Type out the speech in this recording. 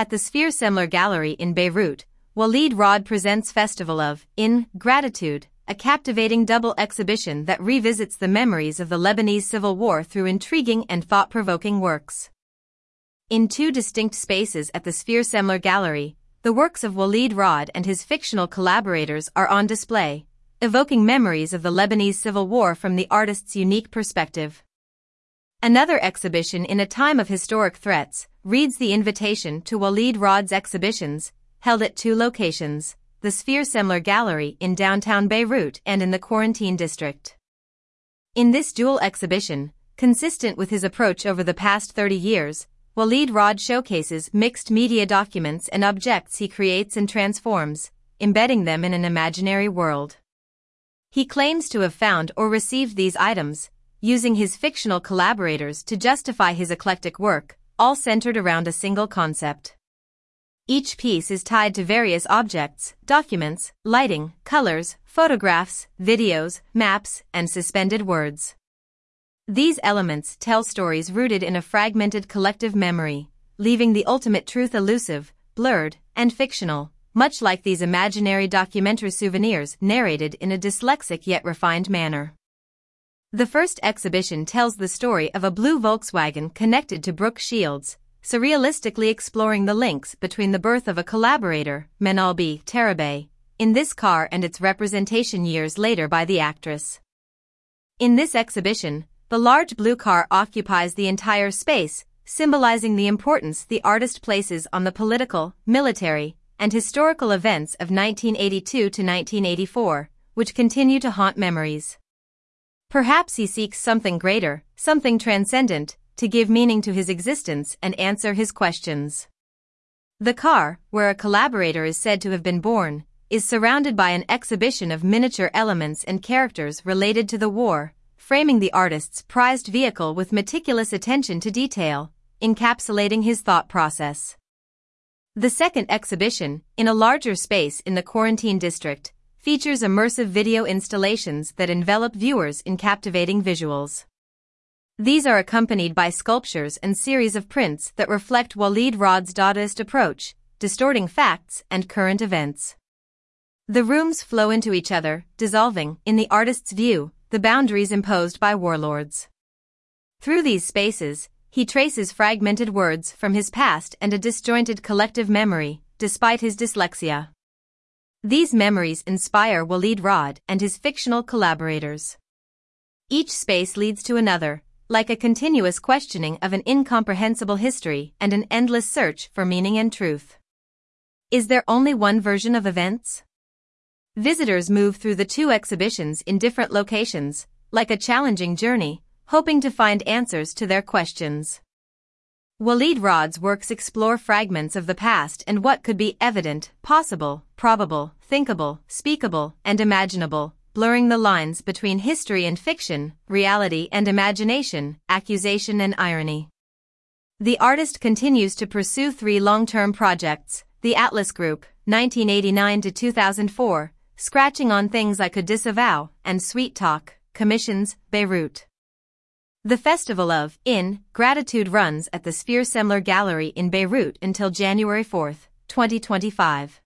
At the Sphere Semler Gallery in Beirut, Walid Rod presents Festival of Gratitude, a captivating double exhibition that revisits the memories of the Lebanese Civil War through intriguing and thought-provoking works. In two distinct spaces at the Sphere Semler Gallery, the works of Walid Rod and his fictional collaborators are on display, evoking memories of the Lebanese Civil War from the artist's unique perspective. Another exhibition in a time of historic threats reads the invitation to Walid Rod's exhibitions, held at two locations, the Sphere Semler Gallery in downtown Beirut and in the Quarantine District. In this dual exhibition, consistent with his approach over the past 30 years, Walid Rod showcases mixed media documents and objects he creates and transforms, embedding them in an imaginary world. He claims to have found or received these items, using his fictional collaborators to justify his eclectic work, all centered around a single concept. Each piece is tied to various objects, documents, lighting, colors, photographs, videos, maps, and suspended words. These elements tell stories rooted in a fragmented collective memory, leaving the ultimate truth elusive, blurred, and fictional, much like these imaginary documentary souvenirs narrated in a dyslexic yet refined manner. The first exhibition tells the story of a blue Volkswagen connected to Brooke Shields, surrealistically exploring the links between the birth of a collaborator, Manal B. Tarabay, in this car and its representation years later by the actress. In this exhibition, the large blue car occupies the entire space, symbolizing the importance the artist places on the political, military, and historical events of 1982 to 1984, which continue to haunt memories. Perhaps he seeks something greater, something transcendent, to give meaning to his existence and answer his questions. The car, where a collaborator is said to have been born, is surrounded by an exhibition of miniature elements and characters related to the war, framing the artist's prized vehicle with meticulous attention to detail, encapsulating his thought process. The second exhibition, in a larger space in the Quarantine District, features immersive video installations that envelop viewers in captivating visuals. These are accompanied by sculptures and series of prints that reflect Walid Rod's Dadaist approach, distorting facts and current events. The rooms flow into each other, dissolving, in the artist's view, the boundaries imposed by warlords. Through these spaces, he traces fragmented words from his past and a disjointed collective memory, despite his dyslexia. These memories inspire Walid Rod and his fictional collaborators. Each space leads to another, like a continuous questioning of an incomprehensible history and an endless search for meaning and truth. Is there only one version of events? Visitors move through the two exhibitions in different locations, like a challenging journey, hoping to find answers to their questions. Walid Rod's works explore fragments of the past and what could be evident, possible, probable, thinkable, speakable, and imaginable, blurring the lines between history and fiction, reality and imagination, accusation and irony. The artist continues to pursue three long-term projects: the Atlas Group, 1989 to 2004, Scratching on Things I Could Disavow, and Sweet Talk, Commissions, Beirut. The Festival of Gratitude runs at the Sphere Semler Gallery in Beirut until January 4, 2025.